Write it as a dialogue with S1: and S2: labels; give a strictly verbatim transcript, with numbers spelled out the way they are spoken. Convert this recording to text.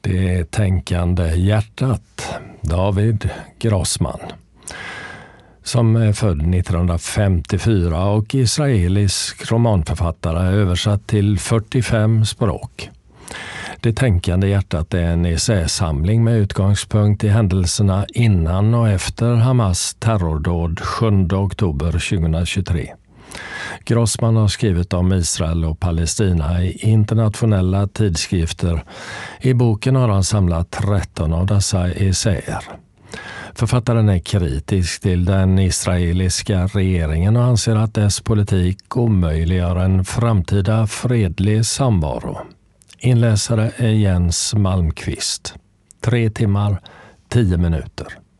S1: Det tänkande hjärtat, David Grossman, som är född nittonhundrafemtiofyra och israelisk romanförfattare, översatt till fyrtiofem språk. Det tänkande hjärtat är en essäsamling med utgångspunkt i händelserna innan och efter Hamas terrordåd sjunde oktober tjugohundratjugotre. Grossman har skrivit om Israel och Palestina i internationella tidskrifter. I boken har han samlat tretton av dessa essäer. Författaren är kritisk till den israeliska regeringen och anser att dess politik omöjliggör en framtida fredlig samvaro. Inläsare är Jens Malmqvist. Tre timmar, tio minuter.